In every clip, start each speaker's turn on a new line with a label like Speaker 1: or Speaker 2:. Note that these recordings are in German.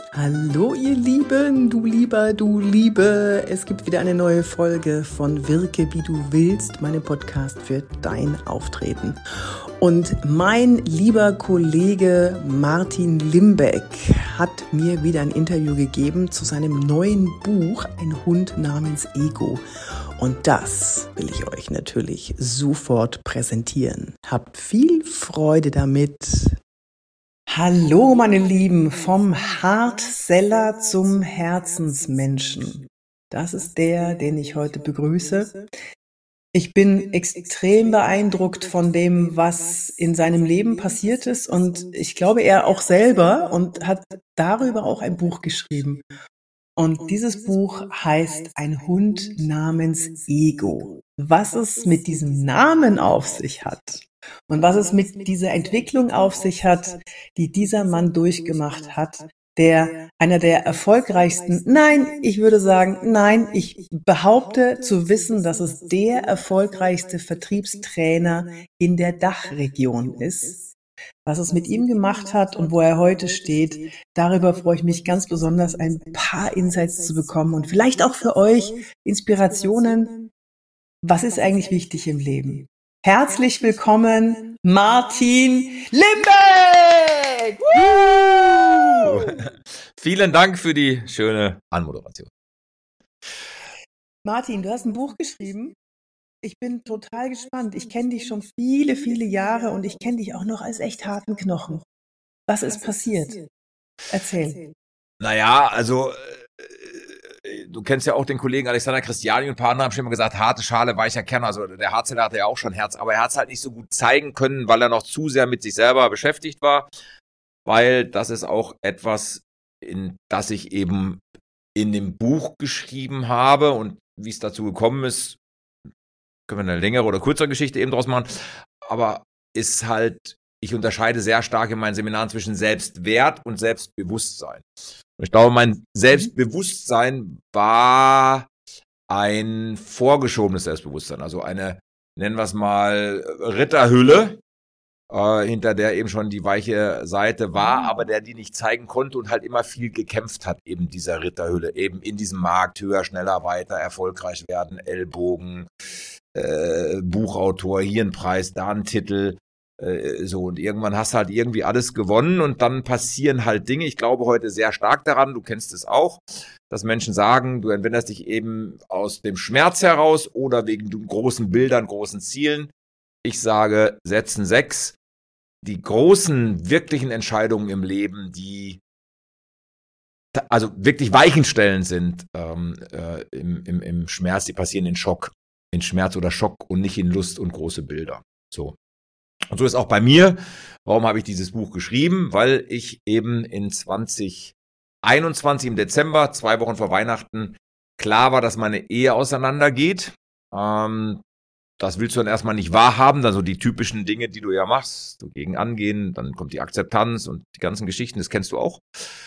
Speaker 1: Hallo ihr Lieben, du Lieber, du Liebe. Es gibt wieder eine neue Folge von Wirke wie du willst, meinem Podcast für dein Auftreten. Und mein lieber Kollege Martin Limbeck hat mir wieder ein Interview gegeben zu seinem neuen Buch, Ein Hund namens Ego. Und das will ich euch natürlich sofort präsentieren. Habt viel Freude damit. Hallo meine Lieben, vom Hardseller zum Herzensmenschen. Das ist der, den ich heute begrüße. Ich bin extrem beeindruckt von dem, was in seinem Leben passiert ist, und ich glaube, er auch selber, und hat darüber auch ein Buch geschrieben. Und dieses Buch heißt Ein Hund namens Ego. Was es mit diesem Namen auf sich hat und was es mit dieser Entwicklung auf sich hat, die dieser Mann durchgemacht hat, der einer der erfolgreichsten, ich behaupte zu wissen, dass es der erfolgreichste Vertriebstrainer in der Dachregion ist. Was es mit ihm gemacht hat und wo er heute steht, darüber freue ich mich ganz besonders, ein paar Insights zu bekommen und vielleicht auch für euch Inspirationen. Was ist eigentlich wichtig im Leben? Herzlich willkommen, Martin Limbeck!
Speaker 2: Vielen Dank für die schöne Anmoderation.
Speaker 1: Martin, du hast ein Buch geschrieben. Ich bin total gespannt. Ich kenne dich schon viele, viele Jahre und ich kenne dich auch noch als echt harten Knochen. Was ist passiert? Erzähl.
Speaker 2: Naja, also du kennst ja auch den Kollegen Alexander Christiani, und ein paar andere haben schon immer gesagt, harte Schale, weicher Kern. Also der Hardseller hatte ja auch schon Herz, aber er hat es halt nicht so gut zeigen können, weil er noch zu sehr mit sich selber beschäftigt war. Weil das ist auch etwas, in das ich eben in dem Buch geschrieben habe, und wie es dazu gekommen ist, können wir eine längere oder kürzere Geschichte eben draus machen, aber ist halt, ich unterscheide sehr stark in meinen Seminaren zwischen Selbstwert und Selbstbewusstsein. Und ich glaube, mein Selbstbewusstsein war ein vorgeschobenes Selbstbewusstsein, also eine, nennen wir es mal, Ritterhülle, hinter der eben schon die weiche Seite war, aber der die nicht zeigen konnte und halt immer viel gekämpft hat, eben dieser Ritterhülle, eben in diesem Markt höher, schneller, weiter, erfolgreich werden, Ellbogen, Buchautor, hier ein Preis, da ein Titel, so, und irgendwann hast du halt irgendwie alles gewonnen und dann passieren halt Dinge. Ich glaube heute sehr stark daran, du kennst es auch, dass Menschen sagen, du entwendest dich eben aus dem Schmerz heraus oder wegen großen Bildern, großen Zielen. Ich sage, setzen 6. Die großen, wirklichen Entscheidungen im Leben, die also wirklich weichenstellend sind im Schmerz, die passieren in Schock, in Schmerz oder Schock und nicht in Lust und große Bilder. So. Und so ist auch bei mir. Warum habe ich dieses Buch geschrieben? Weil ich eben in 2021 im Dezember, 2 Wochen vor Weihnachten, klar war, dass meine Ehe auseinandergeht. Das willst du dann erstmal nicht wahrhaben, dann so die typischen Dinge, die du ja machst, so gegen angehen, dann kommt die Akzeptanz und die ganzen Geschichten, das kennst du auch.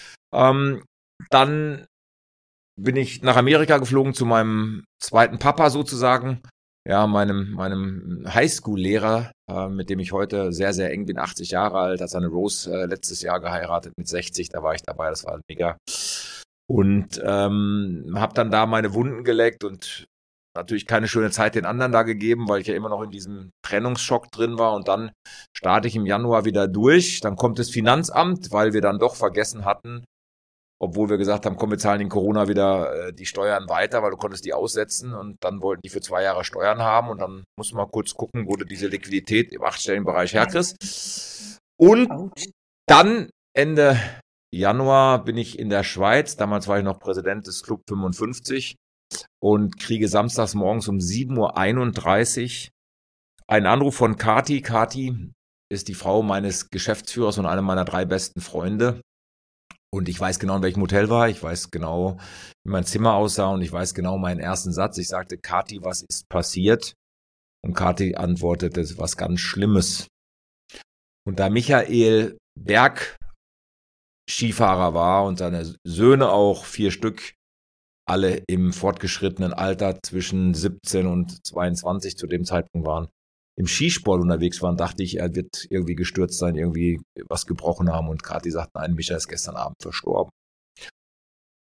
Speaker 2: Dann bin ich nach Amerika geflogen zu meinem zweiten Papa sozusagen, ja, meinem Highschool-Lehrer, mit dem ich heute sehr, sehr eng bin, 80 Jahre alt, hat seine Rose letztes Jahr geheiratet mit 60, da war ich dabei, das war mega. Und habe dann da meine Wunden geleckt und natürlich keine schöne Zeit den anderen da gegeben, weil ich ja immer noch in diesem Trennungsschock drin war, und dann starte ich im Januar wieder durch. Dann kommt das Finanzamt, weil wir dann doch vergessen hatten, obwohl wir gesagt haben, komm, wir zahlen in Corona wieder die Steuern weiter, weil du konntest die aussetzen, und dann wollten die für 2 Jahre Steuern haben, und dann muss man kurz gucken, wo du diese Liquidität im 8-stelligen Bereich herkriegst. Und dann Ende Januar bin ich in der Schweiz, damals war ich noch Präsident des Club 55, und kriege samstags morgens um 7:31 Uhr einen Anruf von Kati. Kati ist die Frau meines Geschäftsführers und einer meiner 3 besten Freunde. Und ich weiß genau, in welchem Hotel war. Ich weiß genau, wie mein Zimmer aussah, und ich weiß genau meinen ersten Satz. Ich sagte, Kati, was ist passiert? Und Kati antwortete, was ganz Schlimmes. Und da Michael Bergskifahrer war und seine Söhne auch, 4 Stück, alle im fortgeschrittenen Alter zwischen 17 und 22 zu dem Zeitpunkt waren, im Skisport unterwegs waren, dachte ich, er wird irgendwie gestürzt sein, irgendwie was gebrochen haben. Und Kathi sagt, nein, Micha ist gestern Abend verstorben.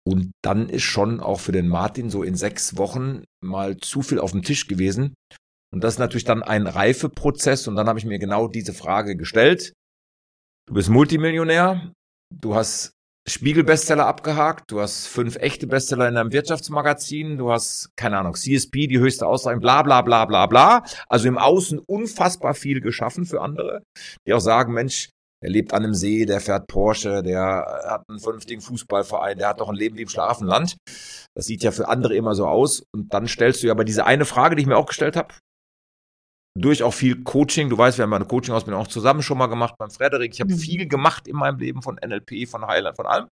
Speaker 2: Und dann ist schon auch für den Martin so in 6 Wochen mal zu viel auf dem Tisch gewesen. Und das ist natürlich dann ein Reifeprozess. Und dann habe ich mir genau diese Frage gestellt. Du bist Multimillionär, du hast Spiegel-Bestseller abgehakt, du hast 5 echte Bestseller in deinem Wirtschaftsmagazin, du hast, keine Ahnung, CSP, die höchste Auszeichnung, bla bla bla bla bla. Also im Außen unfassbar viel geschaffen für andere, die auch sagen, Mensch, der lebt an einem See, der fährt Porsche, der hat einen vernünftigen Fußballverein, der hat doch ein Leben wie im Schlafenland. Das sieht ja für andere immer so aus. Und dann stellst du ja aber diese eine Frage, die ich mir auch gestellt habe, durch auch viel Coaching, du weißt, wir haben eine Coaching-Ausbildung auch zusammen schon mal gemacht beim Frederik. Ich habe viel gemacht in meinem Leben von NLP, von Highlight, von allem.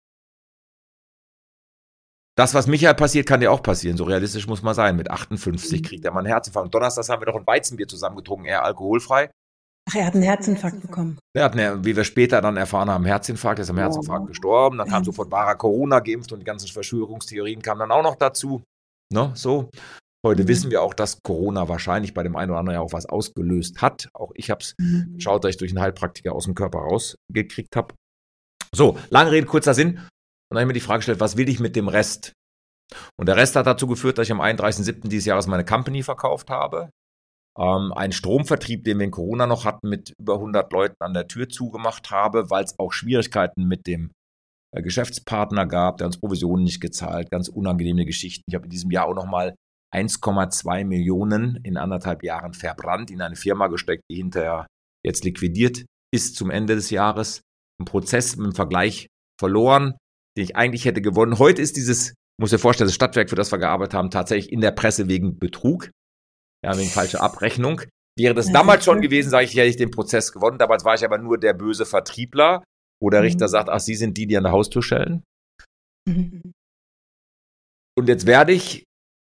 Speaker 2: Das, was Michael passiert, kann dir auch passieren. So realistisch muss man sein. Mit 58 kriegt er mal einen Herzinfarkt. Donnerstag haben wir doch ein Weizenbier zusammen getrunken, er alkoholfrei.
Speaker 1: Ach, er hat einen Herzinfarkt bekommen.
Speaker 2: Er hat, wie wir später dann erfahren haben, einen Herzinfarkt. Er ist am Herzinfarkt gestorben. Dann kam sofort, war er Corona geimpft und die ganzen Verschwörungstheorien kamen dann auch noch dazu. Ne, so. Heute wissen wir auch, dass Corona wahrscheinlich bei dem einen oder anderen ja auch was ausgelöst hat. Auch ich habe es geschaut, dass ich durch einen Heilpraktiker aus dem Körper rausgekriegt habe. So, lange Rede, kurzer Sinn. Und dann habe ich mir die Frage gestellt, was will ich mit dem Rest? Und der Rest hat dazu geführt, dass ich am 31.07. dieses Jahres meine Company verkauft habe. Einen Stromvertrieb, den wir in Corona noch hatten, mit über 100 Leuten an der Tür zugemacht habe, weil es auch Schwierigkeiten mit dem Geschäftspartner gab, der uns Provisionen nicht gezahlt, ganz unangenehme Geschichten. Ich habe in diesem Jahr auch nochmal 1,2 Millionen in 1,5 Jahren verbrannt, in eine Firma gesteckt, die hinterher jetzt liquidiert ist zum Ende des Jahres. Ein Prozess im Vergleich verloren, den ich eigentlich hätte gewonnen. Heute ist dieses, muss dir vorstellen, das Stadtwerk, für das wir gearbeitet haben, tatsächlich in der Presse wegen Betrug, ja, wegen falscher Abrechnung. Wäre das damals schon gewesen, sage ich, hätte ich den Prozess gewonnen. Damals war ich aber nur der böse Vertriebler, wo der Richter sagt, ach, Sie sind die an der Haustür schellen. Und jetzt werde ich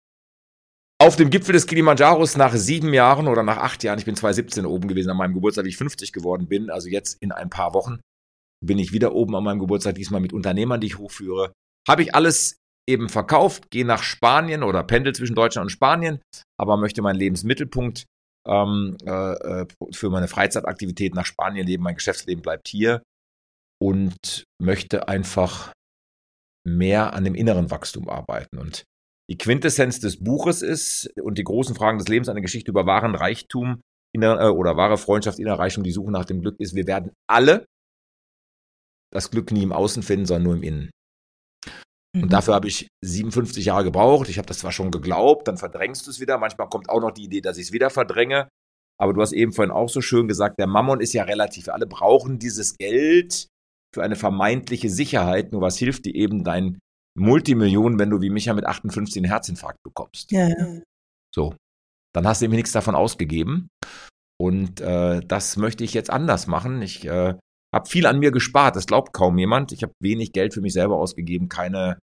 Speaker 2: auf dem Gipfel des Kilimandscharos nach 7 Jahren oder nach 8 Jahren, ich bin 2017 oben gewesen, an meinem Geburtstag, wie ich 50 geworden bin, also jetzt in ein paar Wochen, bin ich wieder oben an meinem Geburtstag, diesmal mit Unternehmern, die ich hochführe. Habe ich alles eben verkauft, gehe nach Spanien oder pendel zwischen Deutschland und Spanien, aber möchte meinen Lebensmittelpunkt für meine Freizeitaktivität nach Spanien leben, mein Geschäftsleben bleibt hier und möchte einfach mehr an dem inneren Wachstum arbeiten. Und die Quintessenz des Buches ist und die großen Fragen des Lebens, eine Geschichte über wahren Reichtum oder wahre Freundschaft, innere Reichtum, die Suche nach dem Glück ist, wir werden alle das Glück nie im Außen finden, sondern nur im Innen. Und dafür habe ich 57 Jahre gebraucht. Ich habe das zwar schon geglaubt, dann verdrängst du es wieder. Manchmal kommt auch noch die Idee, dass ich es wieder verdränge. Aber du hast eben vorhin auch so schön gesagt, der Mammon ist ja relativ. Wir alle brauchen dieses Geld für eine vermeintliche Sicherheit. Nur was hilft dir eben dein Multimillionen, wenn du wie Micha mit 58 einen Herzinfarkt bekommst?
Speaker 1: Ja.
Speaker 2: So, dann hast du eben nichts davon ausgegeben. Und das möchte ich jetzt anders machen. Ich habe viel an mir gespart, das glaubt kaum jemand. Ich habe wenig Geld für mich selber ausgegeben, keine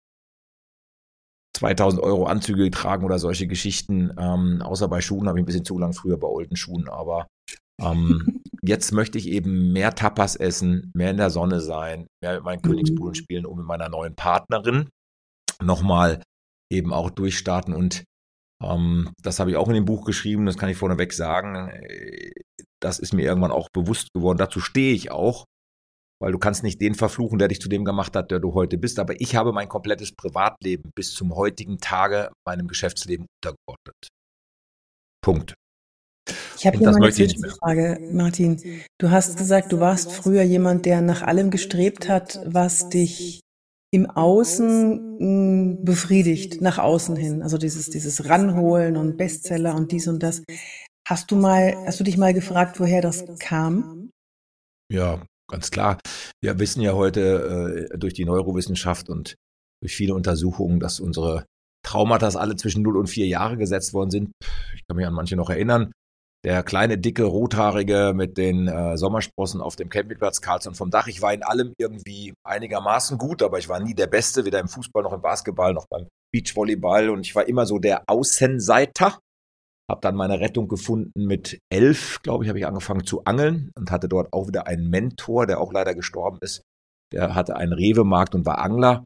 Speaker 2: 2.000 € Anzüge getragen oder solche Geschichten. Außer bei Schuhen habe ich ein bisschen zu lang, früher bei alten Schuhen. Aber jetzt möchte ich eben mehr Tapas essen, mehr in der Sonne sein, mehr mit meinen Königsbuhlen spielen und mit meiner neuen Partnerin nochmal eben auch durchstarten. Und das habe ich auch in dem Buch geschrieben, das kann ich vorneweg sagen. Das ist mir irgendwann auch bewusst geworden. Dazu stehe ich auch, weil du kannst nicht den verfluchen, der dich zu dem gemacht hat, der du heute bist. Aber ich habe mein komplettes Privatleben bis zum heutigen Tage meinem Geschäftsleben untergeordnet. Punkt.
Speaker 1: Ich habe hier mal eine Zwischenfrage, Martin. Du hast gesagt, du warst früher jemand, der nach allem gestrebt hat, was dich im Außen befriedigt, nach außen hin. Also dieses Ranholen und Bestseller und dies und das. Hast du dich mal gefragt, woher das kam?
Speaker 2: Ja, ganz klar. Wir wissen ja heute durch die Neurowissenschaft und durch viele Untersuchungen, dass unsere Traumata alle zwischen 0 und 4 Jahre gesetzt worden sind. Ich kann mich an manche noch erinnern. Der kleine, dicke, rothaarige mit den Sommersprossen auf dem Campingplatz Karlsson vom Dach. Ich war in allem irgendwie einigermaßen gut, aber ich war nie der Beste, weder im Fußball noch im Basketball noch beim Beachvolleyball. Und ich war immer so der Außenseiter. Habe dann meine Rettung gefunden mit 11, glaube ich, habe ich angefangen zu angeln und hatte dort auch wieder einen Mentor, der auch leider gestorben ist. Der hatte einen Rewe-Markt und war Angler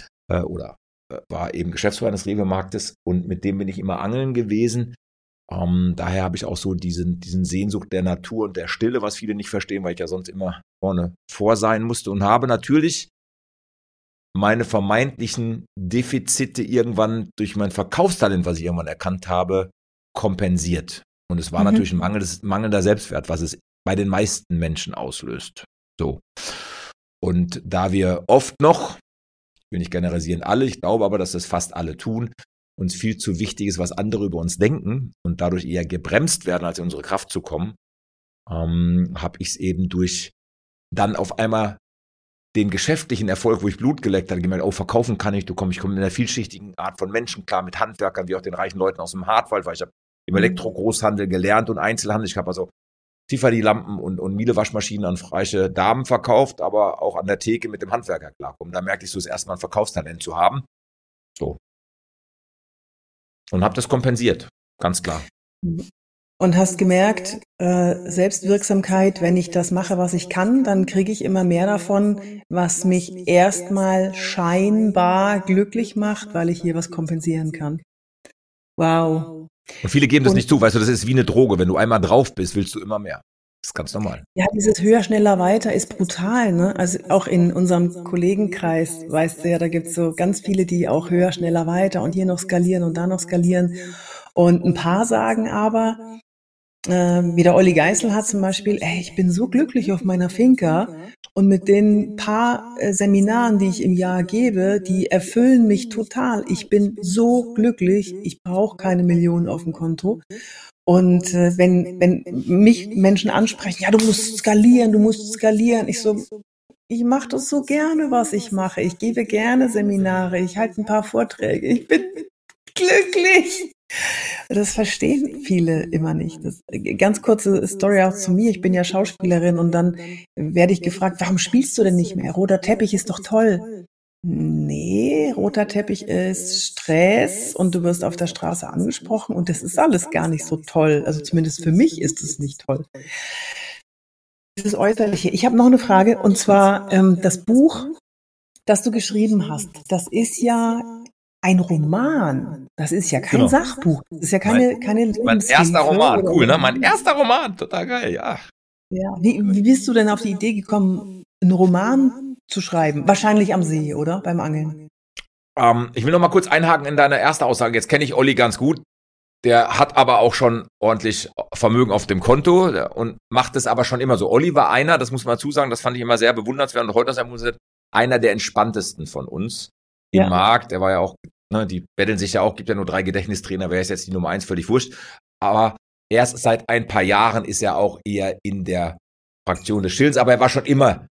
Speaker 2: war eben Geschäftsführer eines Rewe-Marktes und mit dem bin ich immer angeln gewesen. Daher habe ich auch so diesen Sehnsucht der Natur und der Stille, was viele nicht verstehen, weil ich ja sonst immer vorne vor sein musste und habe natürlich meine vermeintlichen Defizite irgendwann durch mein Verkaufstalent, was ich irgendwann erkannt habe, kompensiert. Und es war natürlich ein mangelnder Selbstwert, was es bei den meisten Menschen auslöst. So. Und da wir oft noch, ich will nicht generalisieren alle, ich glaube aber, dass das fast alle tun, uns viel zu wichtig ist, was andere über uns denken und dadurch eher gebremst werden, als in unsere Kraft zu kommen, habe ich es eben durch dann auf einmal den geschäftlichen Erfolg, wo ich Blut geleckt habe, gemerkt, oh, verkaufen kann ich, ich komme mit einer vielschichtigen Art von Menschen klar, mit Handwerkern, wie auch den reichen Leuten aus dem Hartwald, weil ich habe im Elektro-Großhandel gelernt und Einzelhandel. Ich habe also Tiffany-Lampen und Miele-Waschmaschinen an reiche Damen verkauft, aber auch an der Theke mit dem Handwerker klarkommen. Da merkte ich so das erste Mal ein Verkaufstalent zu haben. So. Und habe das kompensiert, ganz klar.
Speaker 1: Und hast gemerkt, Selbstwirksamkeit, wenn ich das mache, was ich kann, dann kriege ich immer mehr davon, was mich erstmal scheinbar glücklich macht, weil ich hier was kompensieren kann. Wow.
Speaker 2: Und viele geben das nicht zu, weißt du, das ist wie eine Droge. Wenn du einmal drauf bist, willst du immer mehr. Das ist ganz normal.
Speaker 1: Ja, dieses höher, schneller, weiter ist brutal, ne? Also auch in unserem Kollegenkreis, weißt du ja, da gibt's so ganz viele, die auch höher, schneller, weiter und hier noch skalieren und da noch skalieren. Und ein paar sagen aber, wie der Olli Geißel hat zum Beispiel, ich bin so glücklich auf meiner Finca und mit den paar Seminaren, die ich im Jahr gebe, die erfüllen mich total. Ich bin so glücklich, ich brauche keine Millionen auf dem Konto. Und wenn mich Menschen ansprechen, ja, du musst skalieren. Ich mache das so gerne, was ich mache. Ich gebe gerne Seminare, ich halte ein paar Vorträge. Ich bin glücklich. Das verstehen viele immer nicht. Ganz kurze Story auch zu mir. Ich bin ja Schauspielerin und dann werde ich gefragt, warum spielst du denn nicht mehr? Roter Teppich ist doch toll. Nee, roter Teppich ist Stress und du wirst auf der Straße angesprochen und das ist alles gar nicht so toll. Also zumindest für mich ist es nicht toll. Dieses Äußerliche. Ich habe noch eine Frage und zwar das Buch, das du geschrieben hast, das ist ja ein Roman. Das ist ja kein Sachbuch. Das ist ja keine Lebenshilfe.
Speaker 2: Mein erster Roman, cool, ne? Mein erster Roman, total geil, ja.
Speaker 1: Ja. Wie bist du denn auf die Idee gekommen, einen Roman zu schreiben? Wahrscheinlich am See, oder? Beim Angeln.
Speaker 2: Ich will noch mal kurz einhaken in deine erste Aussage. Jetzt kenne ich Olli ganz gut. Der hat aber auch schon ordentlich Vermögen auf dem Konto und macht es aber schon immer so. Olli war einer, das muss man dazu sagen, das fand ich immer sehr bewundernswert und heute ist er einer der entspanntesten von uns im Markt. Er war ja auch, ne, die betteln sich ja auch, gibt ja nur 3 Gedächtnistrainer, wer ist jetzt die Nummer 1, völlig wurscht. Aber erst seit ein paar Jahren ist er auch eher in der Fraktion des Schills, aber er war schon immer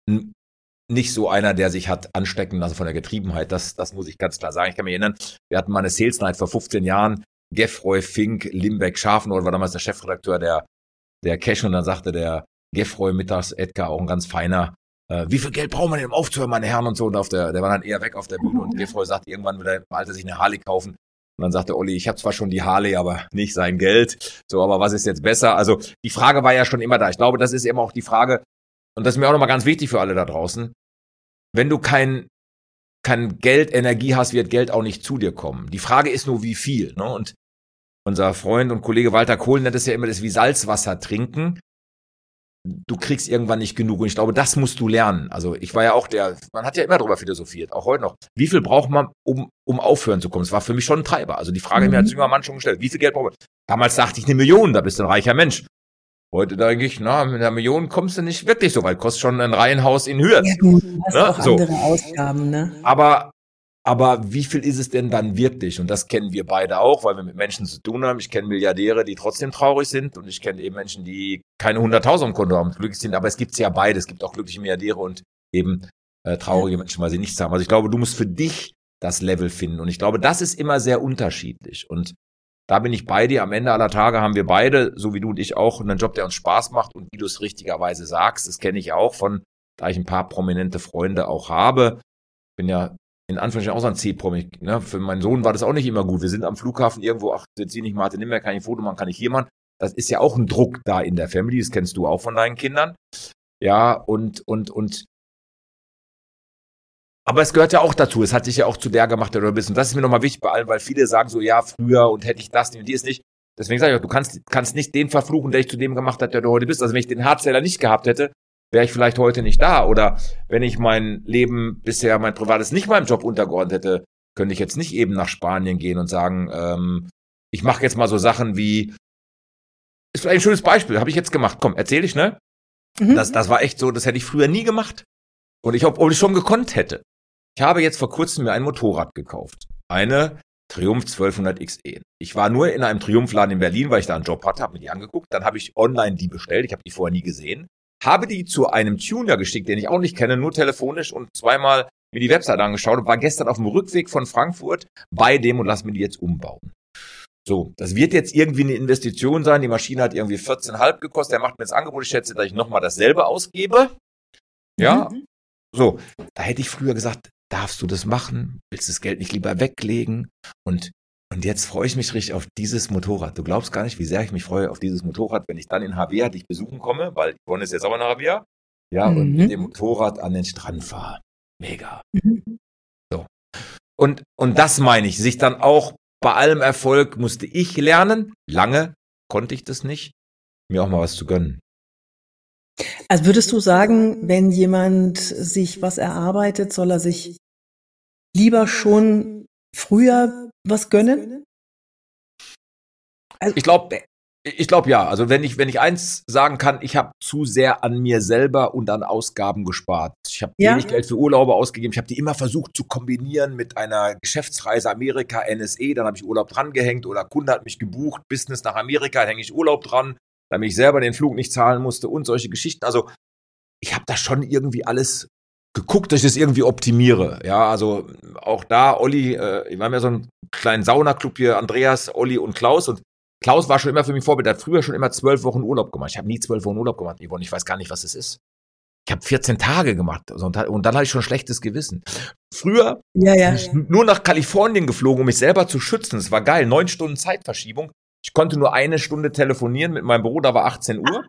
Speaker 2: nicht so einer, der sich hat anstecken lassen von der Getriebenheit. Das muss ich ganz klar sagen. Ich kann mich erinnern, wir hatten mal eine Sales Night vor 15 Jahren. Geffroy, Fink, Limbeck, Scharfenroth war damals der Chefredakteur der Cash und dann sagte der Geffroy mittags, Edgar, auch ein ganz feiner, wie viel Geld brauchen wir denn, um aufzuhören, meine Herren und so. Und der war dann eher weg auf der Bühne und Geffroy sagte, irgendwann will er im Alter sich eine Harley kaufen. Und dann sagte Olli, ich habe zwar schon die Harley, aber nicht sein Geld. So, aber was ist jetzt besser? Also die Frage war ja schon immer da. Ich glaube, das ist eben auch die Frage, und das ist mir auch nochmal ganz wichtig für alle da draußen, wenn du kein Geld, Energie hast, wird Geld auch nicht zu dir kommen. Die Frage ist nur, wie viel. Ne? Und unser Freund und Kollege Walter Kohl nennt es ja immer das wie Salzwasser trinken. Du kriegst irgendwann nicht genug. Und ich glaube, das musst du lernen. Also ich war ja auch man hat ja immer darüber philosophiert, auch heute noch. Wie viel braucht man, um aufhören zu kommen? Das war für mich schon ein Treiber. Also die Frage mir als junger Mann schon gestellt, wie viel Geld braucht man? Damals dachte ich 1 Million, da bist du ein reicher Mensch. Heute denke ich, mit 1 Million kommst du nicht wirklich so weit. Kostet schon ein Reihenhaus in Hürth.
Speaker 1: Ja gut, du hast auch andere Ausgaben, ne?
Speaker 2: Aber wie viel ist es denn dann wirklich? Und das kennen wir beide auch, weil wir mit Menschen zu tun haben. Ich kenne Milliardäre, die trotzdem traurig sind. Und ich kenne eben Menschen, die keine 100.000 am Konto haben, glücklich sind. Aber es gibt ja beide. Es gibt auch glückliche Milliardäre und eben traurige Menschen, weil sie nichts haben. Also ich glaube, du musst für dich das Level finden. Und ich glaube, das ist immer sehr unterschiedlich. Und da bin ich bei dir. Am Ende aller Tage haben wir beide, so wie du und ich auch, einen Job, der uns Spaß macht. Und wie du es richtigerweise sagst, das kenne ich auch da ich ein paar prominente Freunde auch habe. Bin ja in Anführungsstrichen auch so ein C-Promi. Ne? Für meinen Sohn war das auch nicht immer gut. Wir sind am Flughafen irgendwo, jetzt sie nicht, Martin, nimm mehr, kann ich ein Foto machen, kann ich hier machen. Das ist ja auch ein Druck da in der Family, das kennst du auch von deinen Kindern. Ja, und aber es gehört ja auch dazu, es hat dich ja auch zu der gemacht, der du bist. Und das ist mir nochmal wichtig bei allen, weil viele sagen so, ja, früher und hätte ich das nicht und dies nicht. Deswegen sage ich auch, du kannst nicht den verfluchen, der dich zu dem gemacht hat, der du heute bist. Also wenn ich den Hardseller nicht gehabt hätte, wäre ich vielleicht heute nicht da. Oder wenn ich mein Leben bisher, mein Privates nicht meinem Job untergeordnet hätte, könnte ich jetzt nicht eben nach Spanien gehen und sagen, ich mache jetzt mal so Sachen wie, ist vielleicht ein schönes Beispiel, habe ich jetzt gemacht. Komm, erzähl ich, ne? Das war echt so, das hätte ich früher nie gemacht. Und obwohl ich schon gekonnt hätte. Ich habe jetzt vor kurzem mir ein Motorrad gekauft. Eine Triumph 1200 XE. Ich war nur in einem Triumphladen in Berlin, weil ich da einen Job hatte, habe mir die angeguckt. Dann habe ich online die bestellt. Ich habe die vorher nie gesehen. Habe die zu einem Tuner geschickt, den ich auch nicht kenne, nur telefonisch und zweimal mir die Webseite angeschaut und war gestern auf dem Rückweg von Frankfurt bei dem und lass mir die jetzt umbauen. So, das wird jetzt irgendwie eine Investition sein. Die Maschine hat irgendwie 14,5 gekostet. Er macht mir das Angebot. Ich schätze, dass ich nochmal dasselbe ausgebe. Ja, so. Da hätte ich früher gesagt, darfst du das machen? Willst du das Geld nicht lieber weglegen? Und jetzt freue ich mich richtig auf dieses Motorrad. Du glaubst gar nicht, wie sehr ich mich freue auf dieses Motorrad, wenn ich dann in Havea dich besuchen komme, weil Yvonne ist jetzt auch in Havea. Ja, und mit dem Motorrad an den Strand fahre. Mega. So. Und das meine ich, sich dann auch bei allem Erfolg musste ich lernen, lange konnte ich das nicht, mir auch mal was zu gönnen.
Speaker 1: Also würdest du sagen, wenn jemand sich was erarbeitet, soll er sich lieber schon früher was gönnen?
Speaker 2: Also, ich glaube ja. Also wenn ich eins sagen kann, ich habe zu sehr an mir selber und an Ausgaben gespart. Ich habe wenig Geld für Urlaube ausgegeben. Ich habe die immer versucht zu kombinieren mit einer Geschäftsreise Amerika, NSE. Dann habe ich Urlaub dran gehängt oder Kunde hat mich gebucht, Business nach Amerika, hänge ich Urlaub dran, damit ich selber den Flug nicht zahlen musste und solche Geschichten. Also ich habe da schon irgendwie alles geguckt, dass ich das irgendwie optimiere. Ja, also auch da, Olli, wir haben ja so einen kleinen Saunaclub hier, Andreas, Olli und Klaus und Klaus war schon immer für mich Vorbild, der hat früher schon immer 12 Wochen Urlaub gemacht. Ich habe nie 12 Wochen Urlaub gemacht, Yvonne, ich weiß gar nicht, was das ist. Ich habe 14 Tage gemacht und dann hatte ich schon schlechtes Gewissen. Früher bin ich nur nach Kalifornien geflogen, um mich selber zu schützen. Das war geil, 9 Stunden Zeitverschiebung. Ich konnte nur 1 Stunde telefonieren mit meinem Büro, da war 18 Uhr.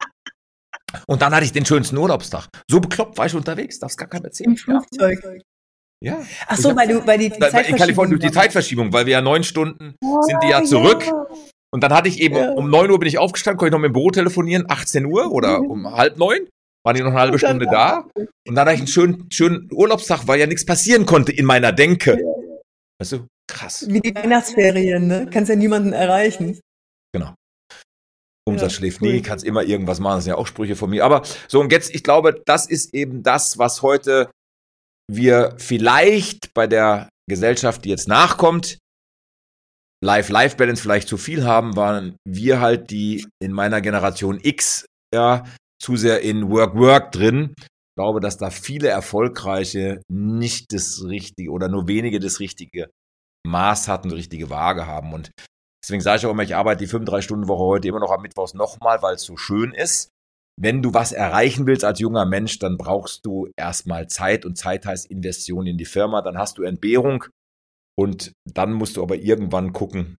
Speaker 2: Und dann hatte ich den schönsten Urlaubstag. So bekloppt war ich unterwegs, darf's gar keinem erzählen.
Speaker 1: Im Flugzeug.
Speaker 2: Ja.
Speaker 1: Ach so, weil die Zeitverschiebung.
Speaker 2: In Kalifornien durch die Zeitverschiebung, weil wir ja 9 Stunden sind die ja zurück. Ja. Und dann hatte ich eben, um 9 Uhr bin ich aufgestanden, konnte ich noch mit dem Büro telefonieren, 18 Uhr oder um 8:30, waren die noch eine halbe Stunde da. Und dann hatte ich einen schönen Urlaubstag, weil ja nichts passieren konnte in meiner Denke. Weißt du, krass.
Speaker 1: Wie die Weihnachtsferien, ne? Kannst ja niemanden erreichen.
Speaker 2: Genau. Umsatz schläft nie, kannst immer irgendwas machen, das sind ja auch Sprüche von mir. Aber so, und jetzt, ich glaube, das ist eben das, was heute wir vielleicht bei der Gesellschaft, die jetzt nachkommt, Life-Balance vielleicht zu viel haben, waren wir halt die in meiner Generation X ja zu sehr in Work drin. Ich glaube, dass da viele Erfolgreiche nicht das Richtige oder nur wenige das richtige Maß hatten, die richtige Waage haben. Und deswegen sage ich auch immer, ich arbeite die 35-Stunden-Woche heute immer noch am Mittwochs nochmal, weil es so schön ist. Wenn du was erreichen willst als junger Mensch, dann brauchst du erstmal Zeit und Zeit heißt Investition in die Firma. Dann hast du Entbehrung. Und dann musst du aber irgendwann gucken,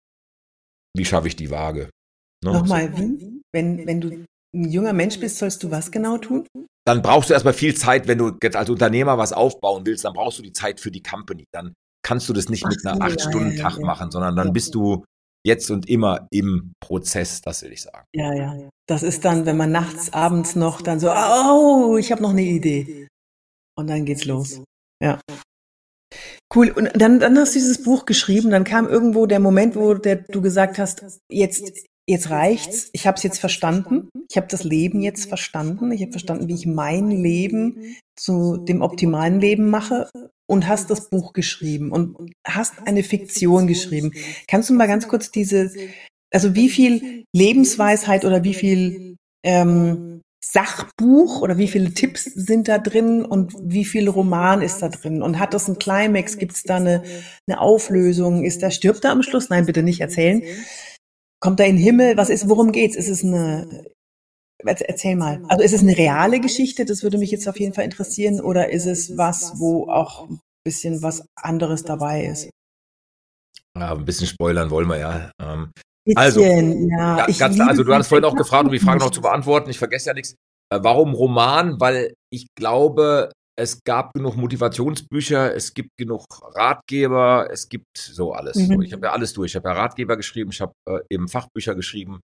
Speaker 2: wie schaffe ich die Waage. Ne?
Speaker 1: Nochmal, wie? Wenn du ein junger Mensch bist, sollst du was genau tun?
Speaker 2: Dann brauchst du erstmal viel Zeit, wenn du jetzt als Unternehmer was aufbauen willst, dann brauchst du die Zeit für die Company. Dann kannst du das nicht mit einer 8-Stunden-Tag machen, sondern dann bist du jetzt und immer im Prozess, das will ich sagen.
Speaker 1: Ja. Das ist dann, wenn man nachts, abends noch dann so, oh, ich habe noch eine Idee. Und dann geht's los. Ja. Cool. Und dann hast du dieses Buch geschrieben, dann kam irgendwo der Moment, wo du gesagt hast, jetzt reicht's, ich habe es jetzt verstanden, ich habe das Leben jetzt verstanden, ich habe verstanden, wie ich mein Leben zu dem optimalen Leben mache und hast das Buch geschrieben und hast eine Fiktion geschrieben. Kannst du mal ganz kurz also wie viel Lebensweisheit oder wie viel Sachbuch oder wie viele Tipps sind da drin und wie viel Roman ist da drin? Und hat das einen Climax? Gibt es da eine Auflösung? Stirbt er am Schluss? Nein, bitte nicht erzählen. Kommt er in den Himmel? Worum geht's? Erzähl mal. Also ist es eine reale Geschichte? Das würde mich jetzt auf jeden Fall interessieren. Oder ist es was, wo auch ein bisschen was anderes dabei ist?
Speaker 2: Ja, ein bisschen spoilern wollen wir ja.
Speaker 1: Also du
Speaker 2: hattest vorhin auch gefragt, um die Frage noch zu beantworten, ich vergesse ja nichts. Warum Roman? Weil ich glaube, es gab genug Motivationsbücher, es gibt genug Ratgeber, es gibt so alles. Ich habe ja alles durch. Ich habe ja Ratgeber geschrieben, ich habe eben Fachbücher geschrieben.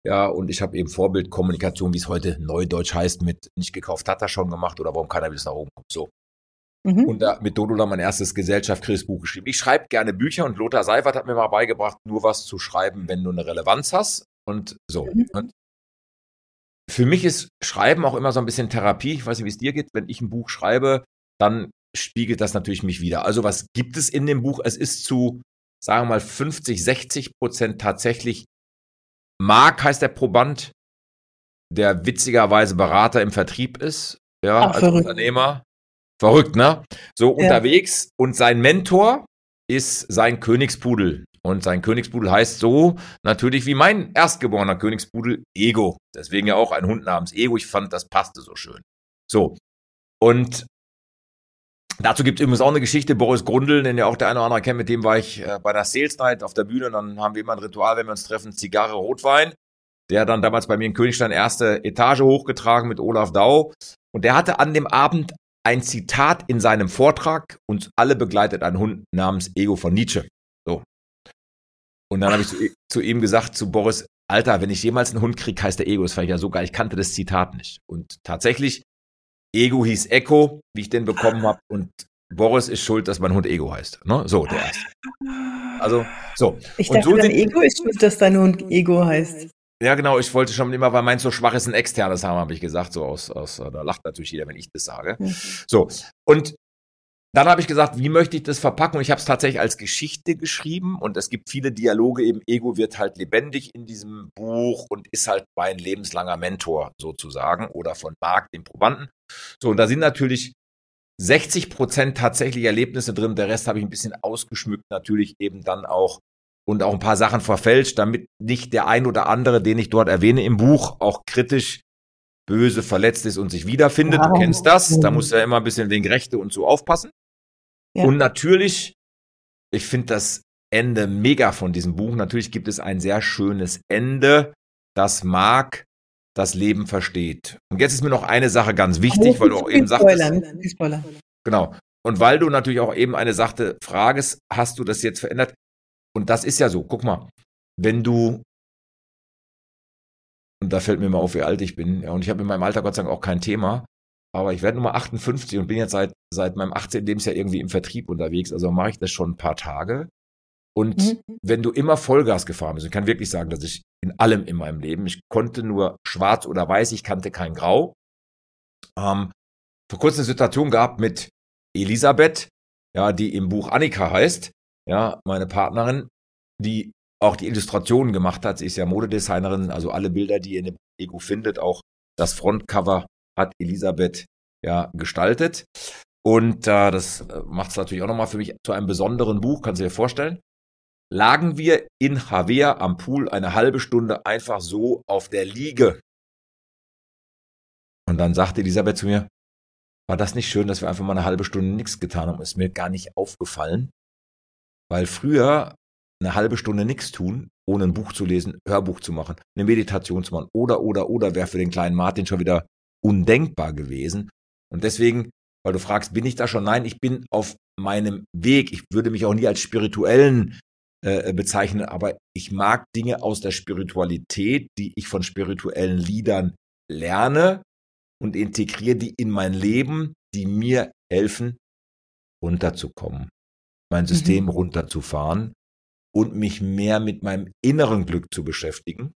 Speaker 2: Ja, und ich habe eben Vorbildkommunikation, wie es heute neudeutsch heißt, mit nicht gekauft hat er schon gemacht oder warum keiner bis nach oben kommt. So. Und da mit Dodula mein erstes Gesellschaftskrisenbuch geschrieben. Ich schreibe gerne Bücher und Lothar Seiwert hat mir mal beigebracht, nur was zu schreiben, wenn du eine Relevanz hast. Und so. Und für mich ist Schreiben auch immer so ein bisschen Therapie. Ich weiß nicht, wie es dir geht. Wenn ich ein Buch schreibe, dann spiegelt das natürlich mich wieder. Also was gibt es in dem Buch? Es ist zu, sagen wir mal, 50-60% tatsächlich. Marc heißt der Proband, der witzigerweise Berater im Vertrieb ist, ja, als
Speaker 1: verrückt.
Speaker 2: Unternehmer. Verrückt, ne? So unterwegs. Und sein Mentor ist sein Königspudel. Und sein Königspudel heißt so natürlich wie mein erstgeborener Königspudel Ego. Deswegen ja auch ein Hund namens Ego. Ich fand, das passte so schön. So. Und dazu gibt es übrigens auch eine Geschichte. Boris Grundl, den ja auch der eine oder andere kennt, mit dem war ich bei der Sales Night auf der Bühne. Und dann haben wir immer ein Ritual, wenn wir uns treffen, Zigarre, Rotwein. Der hat dann damals bei mir in Königstein erste Etage hochgetragen mit Olaf Dau. Und der hatte an dem Abend ein Zitat in seinem Vortrag, uns alle begleitet ein Hund namens Ego von Nietzsche. So. Und dann habe ich zu ihm gesagt, zu Boris, Alter, wenn ich jemals einen Hund kriege, heißt der Ego. Das fand ich ja so geil. Ich kannte das Zitat nicht. Und tatsächlich, Ego hieß Echo, wie ich den bekommen habe. Und Boris ist schuld, dass mein Hund Ego heißt. Ne? So, der erste. Also, so.
Speaker 1: Ich
Speaker 2: und
Speaker 1: dachte,
Speaker 2: so
Speaker 1: dein Ego ist schuld, dass dein Hund Ego heißt.
Speaker 2: Ja, genau, ich wollte schon immer, weil meins so schwach ist, ein externes haben, habe ich gesagt, so da lacht natürlich jeder, wenn ich das sage. So, und dann habe ich gesagt, wie möchte ich das verpacken? Und ich habe es tatsächlich als Geschichte geschrieben und es gibt viele Dialoge, eben Ego wird halt lebendig in diesem Buch und ist halt mein lebenslanger Mentor sozusagen oder von Marc, dem Probanden. So, und da sind natürlich 60% tatsächlich Erlebnisse drin, der Rest habe ich ein bisschen ausgeschmückt, natürlich eben dann auch und auch ein paar Sachen verfälscht, damit nicht der ein oder andere, den ich dort erwähne im Buch, auch kritisch böse verletzt ist und sich wiederfindet. Du kennst das, da musst du ja immer ein bisschen wegen Rechte und so aufpassen. Ja. Und natürlich, ich finde das Ende mega von diesem Buch, natürlich gibt es ein sehr schönes Ende, das Marc das Leben versteht. Und jetzt ist mir noch eine Sache ganz wichtig, weil du auch eben sagtest.
Speaker 1: Spoiler.
Speaker 2: Genau. Und weil du natürlich auch eben eine Sache fragst, hast du das jetzt verändert? Und das ist ja so, guck mal, wenn du, und da fällt mir mal auf, wie alt ich bin, ja, und ich habe in meinem Alter Gott sei Dank auch kein Thema, aber ich werde Nummer 58 und bin jetzt seit meinem 18. Lebensjahr irgendwie im Vertrieb unterwegs, also mache ich das schon ein paar Tage. Und wenn du immer Vollgas gefahren bist, ich kann wirklich sagen, dass ich in allem in meinem Leben, ich konnte nur schwarz oder weiß, ich kannte kein Grau. Vor kurzem eine Situation gehabt mit Elisabeth, ja, die im Buch Annika heißt, ja, meine Partnerin, die auch die Illustrationen gemacht hat. Sie ist ja Modedesignerin, also alle Bilder, die ihr in dem Ego findet, auch das Frontcover hat Elisabeth ja gestaltet. Und das macht es natürlich auch nochmal für mich zu einem besonderen Buch, kannst du dir vorstellen. Lagen wir in Havea am Pool eine halbe Stunde einfach so auf der Liege. Und dann sagte Elisabeth zu mir, war das nicht schön, dass wir einfach mal eine halbe Stunde nichts getan haben? Ist mir gar nicht aufgefallen. Weil früher eine halbe Stunde nichts tun, ohne ein Buch zu lesen, Hörbuch zu machen, eine Meditation zu machen oder wäre für den kleinen Martin schon wieder undenkbar gewesen. Und deswegen, weil du fragst, bin ich da schon? Nein, ich bin auf meinem Weg. Ich würde mich auch nie als Spirituellen bezeichnen, aber ich mag Dinge aus der Spiritualität, die ich von spirituellen Liedern lerne und integriere die in mein Leben, die mir helfen, runterzukommen, mein System runterzufahren und mich mehr mit meinem inneren Glück zu beschäftigen,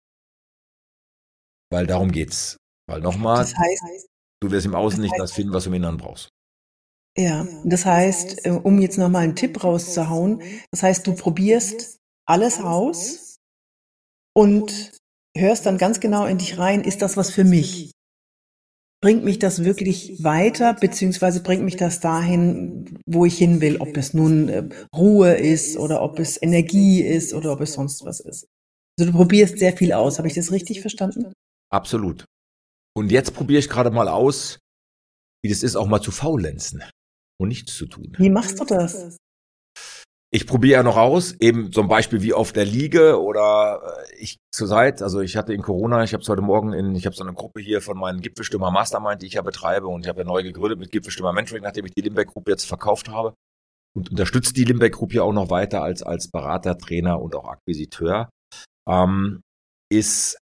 Speaker 2: weil darum geht's. Weil nochmal, das heißt, du wirst im Außen nicht das finden, was du im Inneren brauchst.
Speaker 1: Ja, das heißt, um jetzt nochmal einen Tipp rauszuhauen, das heißt, du probierst alles aus und hörst dann ganz genau in dich rein, ist das was für mich? Bringt mich das wirklich weiter, beziehungsweise bringt mich das dahin, wo ich hin will, ob es nun Ruhe ist oder ob es Energie ist oder ob es sonst was ist. Also du probierst sehr viel aus. Habe ich das richtig verstanden?
Speaker 2: Absolut. Und jetzt probiere ich gerade mal aus, wie das ist, auch mal zu faulenzen und nichts zu tun.
Speaker 1: Wie machst du das?
Speaker 2: Ich probiere ja noch aus, eben zum Beispiel wie auf der Liege oder ich zurzeit, also ich hatte in Corona, ich habe es heute Morgen ich habe so eine Gruppe hier von meinen Gipfelstürmer Mastermind, die ich ja betreibe und ich habe ja neu gegründet mit Gipfelstürmer Mentoring, nachdem ich die Limbeck Group jetzt verkauft habe und unterstütze die Limbeck Group ja auch noch weiter als Berater, Trainer und auch Akquisiteur, ist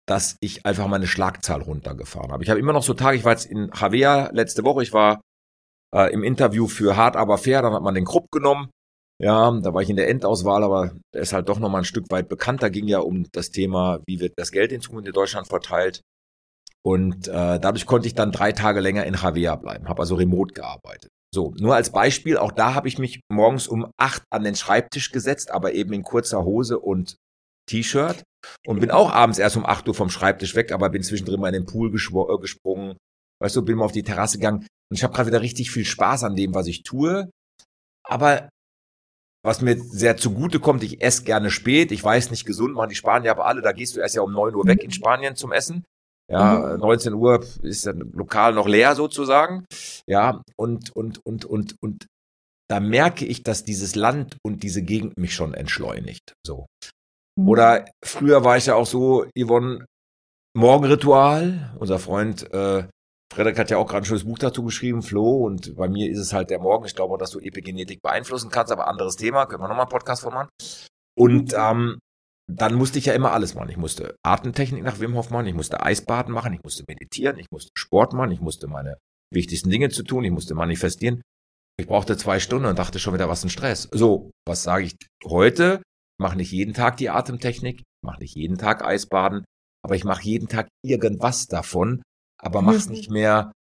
Speaker 2: dass ich einfach meine Schlagzahl runtergefahren habe. Ich habe immer noch so Tage, ich war jetzt in Javea letzte Woche, ich war im Interview für Hart aber fair, dann hat man den Krupp genommen. Ja, da war ich in der Endauswahl, aber der ist halt doch nochmal ein Stück weit bekannt. Da ging ja um das Thema, wie wird das Geld in Zukunft in Deutschland verteilt. Und dadurch konnte ich dann 3 Tage länger in Javea bleiben, habe also remote gearbeitet. So, nur als Beispiel, auch da habe ich mich morgens um 8 an den Schreibtisch gesetzt, aber eben in kurzer Hose und T-Shirt und bin auch abends erst um 8 Uhr vom Schreibtisch weg, aber bin zwischendrin mal in den Pool gesprungen, weißt du, bin mal auf die Terrasse gegangen und ich habe gerade wieder richtig viel Spaß an dem, was ich tue, aber was mir sehr zugute kommt, ich esse gerne spät, ich weiß nicht, gesund machen die Spanier aber alle, da gehst du erst ja um 9 Uhr weg in Spanien zum Essen. Ja, 19 Uhr ist das Lokal noch leer sozusagen. Ja, und da merke ich, dass dieses Land und diese Gegend mich schon entschleunigt. So. Oder früher war ich ja auch so, Yvonne, Morgenritual. Unser Freund Frederik hat ja auch gerade ein schönes Buch dazu geschrieben, Flo. Und bei mir ist es halt der Morgen. Ich glaube auch, dass du Epigenetik beeinflussen kannst, aber anderes Thema. Können wir nochmal einen Podcast von machen. Und dann musste ich ja immer alles machen. Ich musste Atemtechnik nach Wim Hof machen, ich musste Eisbaden machen, ich musste meditieren, ich musste Sport machen, ich musste meine wichtigsten Dinge zu tun, ich musste manifestieren. Ich brauchte 2 Stunden und dachte schon wieder, was ein Stress. So, was sage ich heute? Ich mache nicht jeden Tag die Atemtechnik, ich mache nicht jeden Tag Eisbaden, aber ich mache jeden Tag irgendwas davon, aber mach's nicht mehr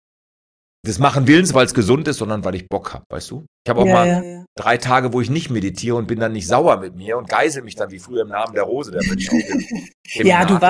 Speaker 2: des Machen Willens, weil es gesund ist, sondern weil ich Bock habe, weißt du? Ich habe auch mal 3 Tage, wo ich nicht meditiere und bin dann nicht sauer mit mir und geisel mich dann wie früher im Namen der Rose. Der bin ich auch
Speaker 1: ja, du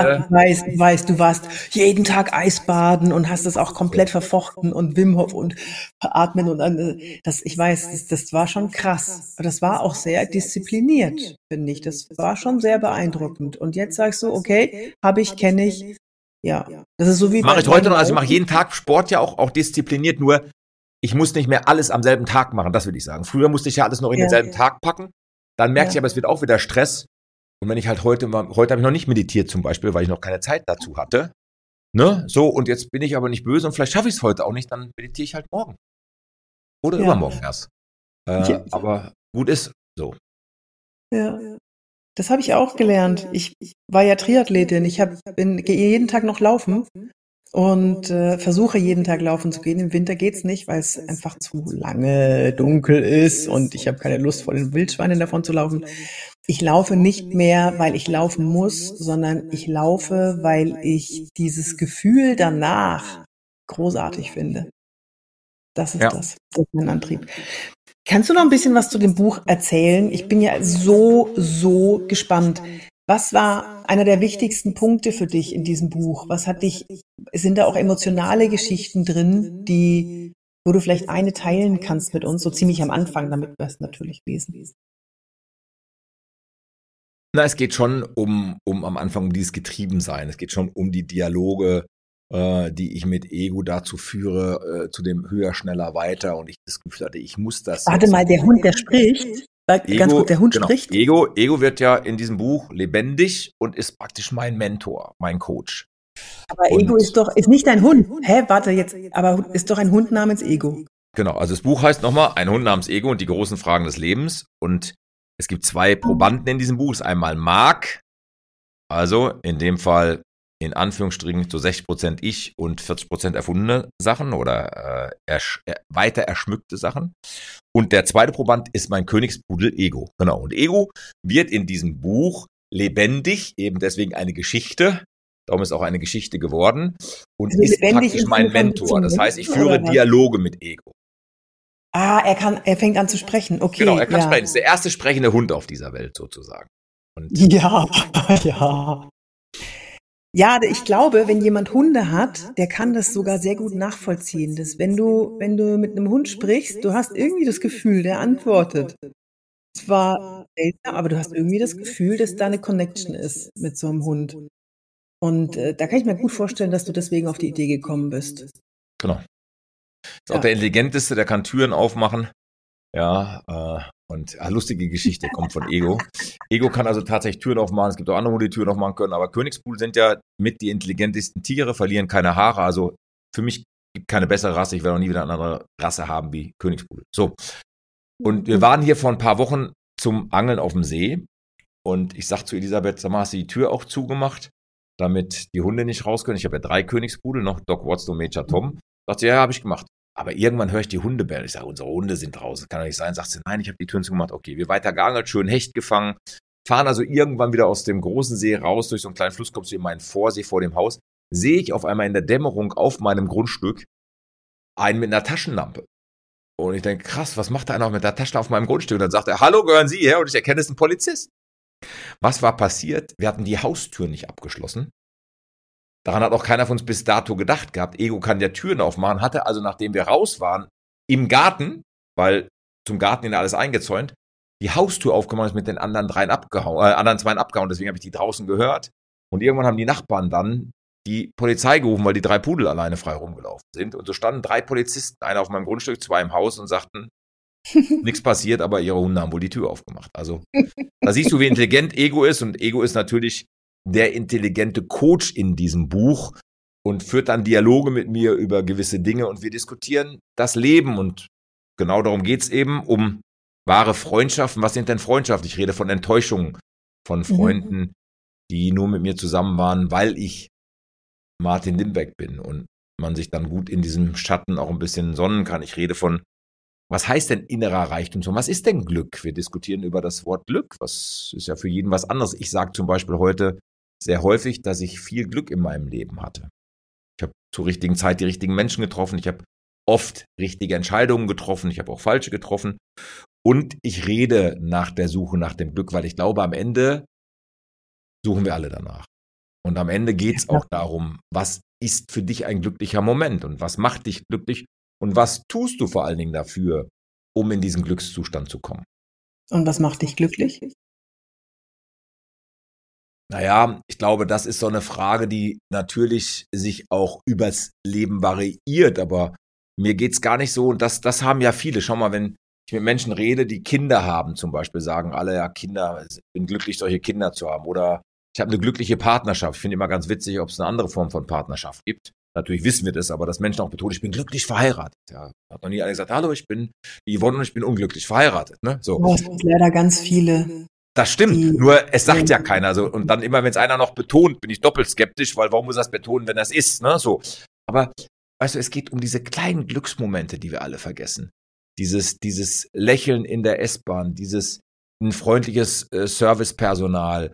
Speaker 1: warst jeden Tag Eisbaden und hast es auch komplett verfochten und Wim Hof und atmen und ich weiß, das war schon krass. Aber das war auch sehr diszipliniert, finde ich. Das war schon sehr beeindruckend. Und jetzt sagst du, okay, kenne ich. Ja, das ist so wie
Speaker 2: mache ich heute noch, also ich mache jeden Tag Sport ja auch diszipliniert, nur ich muss nicht mehr alles am selben Tag machen, das will ich sagen. Früher musste ich ja alles noch in denselben Tag packen, dann merke ich aber, es wird auch wieder Stress. Und wenn ich halt heute habe ich noch nicht meditiert zum Beispiel, weil ich noch keine Zeit dazu hatte. Ne? So, und jetzt bin ich aber nicht böse und vielleicht schaffe ich es heute auch nicht, dann meditiere ich halt morgen. Oder übermorgen erst. Aber gut ist so.
Speaker 1: Ja. Das habe ich auch gelernt. Ich war ja Triathletin. Ich gehe jeden Tag noch laufen und versuche jeden Tag laufen zu gehen. Im Winter geht's nicht, weil es einfach zu lange dunkel ist und ich habe keine Lust, vor den Wildschweinen davon zu laufen. Ich laufe nicht mehr, weil ich laufen muss, sondern ich laufe, weil ich dieses Gefühl danach großartig finde. Das ist mein Antrieb. Kannst du noch ein bisschen was zu dem Buch erzählen? Ich bin ja so gespannt. Was war einer der wichtigsten Punkte für dich in diesem Buch? Sind da auch emotionale Geschichten drin, wo du vielleicht eine teilen kannst mit uns, so ziemlich am Anfang, damit wir es natürlich lesen?
Speaker 2: Na, es geht schon um am Anfang um dieses Getriebensein. Es geht schon um die Dialoge, die ich mit Ego dazu führe, zu dem höher, schneller, weiter und ich das Gefühl hatte, ich muss das.
Speaker 1: Warte mal, der Hund, der spricht. Ganz gut, der Hund spricht.
Speaker 2: Ego wird ja in diesem Buch lebendig und ist praktisch mein Mentor, mein Coach.
Speaker 1: Aber Ego ist nicht dein Hund. Warte jetzt, aber ist doch ein Hund namens Ego.
Speaker 2: Genau, also das Buch heißt nochmal, ein Hund namens Ego und die großen Fragen des Lebens und es gibt 2 Probanden in diesem Buch. Es ist einmal Marc, also in dem Fall in Anführungsstrichen zu 60% ich und 40% erfundene Sachen oder weiter erschmückte Sachen. Und der zweite Proband ist mein Königspudel Ego. Genau. Und Ego wird in diesem Buch lebendig, eben deswegen eine Geschichte. Darum ist auch eine Geschichte geworden. Und also ist praktisch mein Mentor. Das heißt, ich führe Dialoge mit Ego.
Speaker 1: Er fängt an zu sprechen. Okay.
Speaker 2: Genau, er kann sprechen. Das ist der erste sprechende Hund auf dieser Welt sozusagen.
Speaker 1: Und ja. Ja, ich glaube, wenn jemand Hunde hat, der kann das sogar sehr gut nachvollziehen. Dass wenn du mit einem Hund sprichst, du hast irgendwie das Gefühl, der antwortet. Zwar seltsam, aber du hast irgendwie das Gefühl, dass da eine Connection ist mit so einem Hund. Und da kann ich mir gut vorstellen, dass du deswegen auf die Idee gekommen bist.
Speaker 2: Genau. Ist auch der Intelligenteste, der kann Türen aufmachen. Ja, und lustige Geschichte kommt von Ego. Ego kann also tatsächlich Türen aufmachen. Es gibt auch andere Hunde, die Türen aufmachen können. Aber Königspudel sind ja mit die intelligentesten Tiere, verlieren keine Haare. Also für mich gibt keine bessere Rasse. Ich werde auch nie wieder eine andere Rasse haben wie Königspudel. So. Und wir waren hier vor ein paar Wochen zum Angeln auf dem See. Und ich sag zu Elisabeth, sag mal, hast du die Tür auch zugemacht? damit die Hunde nicht raus können. Ich habe ja 3 Königspudel, noch Doc Watson und Major Tom. Sagt sie, ja, habe ich gemacht. Aber irgendwann höre ich die Hunde bellen. Ich sage, unsere Hunde sind draußen. Kann doch nicht sein. Sagt sie, nein, ich habe die Türen zugemacht. Okay, wir weiter geangelt, schön Hecht gefangen. Fahren also irgendwann wieder aus dem großen See raus, durch so einen kleinen Fluss, kommst du in meinen Vorsee vor dem Haus. Sehe ich auf einmal in der Dämmerung auf meinem Grundstück einen mit einer Taschenlampe. Und ich denke, krass, was macht da einer mit der Taschenlampe auf meinem Grundstück? Und dann sagt er, hallo, gehören Sie her? Und ich erkenne, es ist ein Polizist. Was war passiert? Wir hatten die Haustür nicht abgeschlossen. Daran hat auch keiner von uns bis dato gedacht gehabt. Ego kann ja Türen aufmachen, hatte also, nachdem wir raus waren, im Garten, weil zum Garten hin alles eingezäunt, die Haustür aufgemacht, ist mit den anderen 2 abgehauen. Deswegen habe ich die draußen gehört. Und irgendwann haben die Nachbarn dann die Polizei gerufen, weil die 3 Pudel alleine frei rumgelaufen sind. Und so standen 3 Polizisten, einer auf meinem Grundstück, 2 im Haus und sagten, nichts passiert, aber ihre Hunde haben wohl die Tür aufgemacht. Also da siehst du, wie intelligent Ego ist. Und Ego ist natürlich der intelligente Coach in diesem Buch und führt dann Dialoge mit mir über gewisse Dinge. Und wir diskutieren das Leben. Und genau darum geht's eben, um wahre Freundschaften. Was sind denn Freundschaften? Ich rede von Enttäuschungen von Freunden, die nur mit mir zusammen waren, weil ich Martin Limbeck bin und man sich dann gut in diesem Schatten auch ein bisschen sonnen kann. Ich rede von, was heißt denn innerer Reichtum? Was ist denn Glück? Wir diskutieren über das Wort Glück. Was ist ja für jeden was anderes. Ich sage zum Beispiel heute sehr häufig, dass ich viel Glück in meinem Leben hatte. Ich habe zur richtigen Zeit die richtigen Menschen getroffen. Ich habe oft richtige Entscheidungen getroffen. Ich habe auch falsche getroffen. Und ich rede nach der Suche nach dem Glück, weil ich glaube, am Ende suchen wir alle danach. Und am Ende geht es auch darum, was ist für dich ein glücklicher Moment und was macht dich glücklich und was tust du vor allen Dingen dafür, um in diesen Glückszustand zu kommen.
Speaker 1: Und was macht dich glücklich?
Speaker 2: Naja, ich glaube, das ist so eine Frage, die natürlich sich auch übers Leben variiert, aber mir geht's gar nicht so und das haben ja viele. Schau mal, wenn ich mit Menschen rede, die Kinder haben zum Beispiel, sagen alle, ja Kinder, ich bin glücklich, solche Kinder zu haben oder ich habe eine glückliche Partnerschaft. Ich finde immer ganz witzig, ob es eine andere Form von Partnerschaft gibt. Natürlich wissen wir das, aber dass Menschen auch betonen, ich bin glücklich verheiratet. Ja, hat noch nie einer gesagt, hallo, ich bin die Yvonne und ich bin unglücklich verheiratet. Ne? So.
Speaker 1: Das sind leider ganz viele.
Speaker 2: Das stimmt, nur es sagt ja keiner so. Und dann immer, wenn es einer noch betont, bin ich doppelt skeptisch, weil warum muss er es betonen, wenn das ist? Ne? So. Aber weißt du, es geht um diese kleinen Glücksmomente, die wir alle vergessen. Dieses Lächeln in der S-Bahn, dieses ein freundliches Servicepersonal,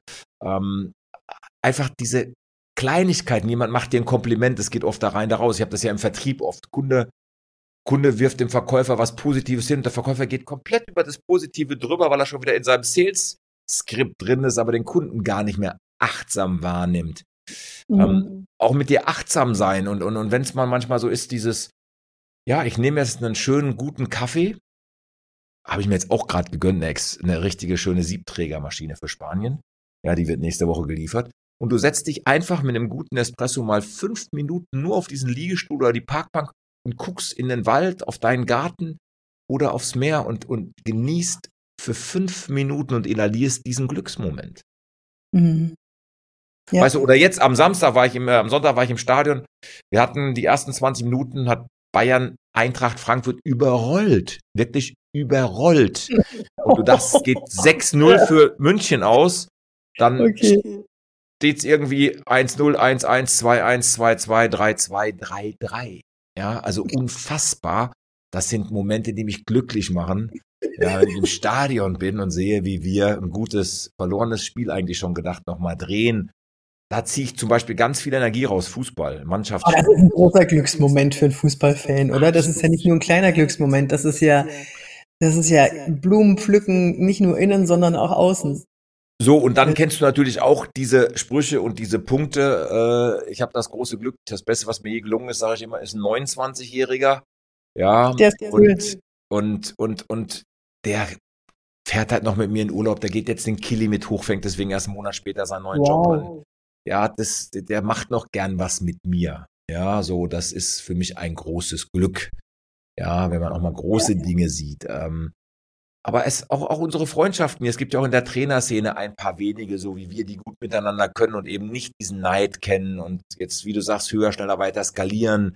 Speaker 2: einfach diese Kleinigkeiten, jemand macht dir ein Kompliment, es geht oft da rein, da raus. Ich habe das ja im Vertrieb oft. Kunde wirft dem Verkäufer was Positives hin und der Verkäufer geht komplett über das Positive drüber, weil er schon wieder in seinem Sales-Skript drin ist, aber den Kunden gar nicht mehr achtsam wahrnimmt. Auch mit dir achtsam sein und wenn es mal manchmal so ist, dieses, ja, ich nehme jetzt einen schönen, guten Kaffee, habe ich mir jetzt auch gerade gegönnt, eine richtige schöne Siebträgermaschine für Spanien. Ja, die wird nächste Woche geliefert. Und du setzt dich einfach mit einem guten Espresso mal 5 Minuten nur auf diesen Liegestuhl oder die Parkbank und guckst in den Wald, auf deinen Garten oder aufs Meer und genießt für 5 Minuten und inhalierst diesen Glücksmoment.
Speaker 1: Mhm. Ja.
Speaker 2: Weißt du, oder jetzt am Sonntag war ich im Stadion. Wir hatten die ersten 20 Minuten, hat Bayern Eintracht Frankfurt überrollt. Wirklich überrollt. Und du dachtest, es geht 6-0 für München aus. Dann steht's irgendwie 1-0, 1-1, 2-1, 2-2, 3-2, 3-3. Ja, also unfassbar. Das sind Momente, die mich glücklich machen. Ja, wenn ich im Stadion bin und sehe, wie wir ein gutes, verlorenes Spiel eigentlich schon gedacht nochmal drehen. Da ziehe ich zum Beispiel ganz viel Energie raus. Fußball, Mannschaftsspiel.
Speaker 1: Das ist ein großer Glücksmoment für einen Fußballfan, oder? Das ist ja nicht nur ein kleiner Glücksmoment. Das ist ja Blumen pflücken, nicht nur innen, sondern auch außen.
Speaker 2: So, und dann kennst du natürlich auch diese Sprüche und diese Punkte. Ich habe das große Glück, das Beste, was mir je gelungen ist, sage ich immer, ist ein 29-Jähriger. Ja,
Speaker 1: der ist cool.
Speaker 2: Und der fährt halt noch mit mir in Urlaub. Der geht jetzt den Kili mit hoch, fängt deswegen erst einen Monat später seinen neuen Job an. Ja, der macht noch gern was mit mir. Ja, so, das ist für mich ein großes Glück. Ja, wenn man auch mal große Dinge sieht. Aber auch unsere Freundschaften, es gibt ja auch in der Trainerszene ein paar wenige, so wie wir, die gut miteinander können und eben nicht diesen Neid kennen und jetzt, wie du sagst, höher, schneller, weiter skalieren.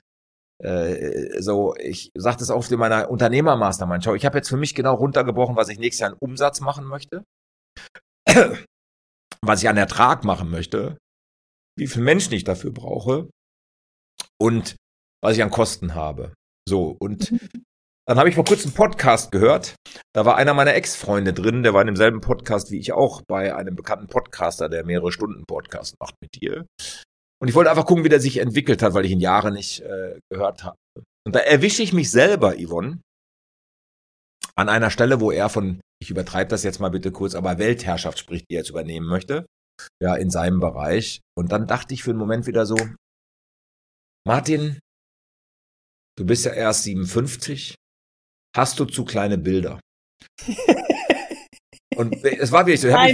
Speaker 2: Ich sage das oft in meiner Unternehmer-Mastermind. Schau, ich habe jetzt für mich genau runtergebrochen, was ich nächstes Jahr an Umsatz machen möchte, was ich an Ertrag machen möchte wie viel Menschen ich dafür brauche und was ich an Kosten habe. So, und dann habe ich vor kurzem einen Podcast gehört. Da war einer meiner Ex-Freunde drin, der war in demselben Podcast wie ich auch, bei einem bekannten Podcaster, der mehrere Stunden Podcast macht mit dir. Und ich wollte einfach gucken, wie der sich entwickelt hat, weil ich ihn Jahre nicht gehört habe. Und da erwische ich mich selber, Yvonne, an einer Stelle, wo er von, ich übertreibe das jetzt mal bitte kurz, aber Weltherrschaft spricht, die er jetzt übernehmen möchte, ja, in seinem Bereich. Und dann dachte ich für einen Moment wieder so, Martin, du bist ja erst 57, hast du zu kleine Bilder? Und es war wirklich so, ich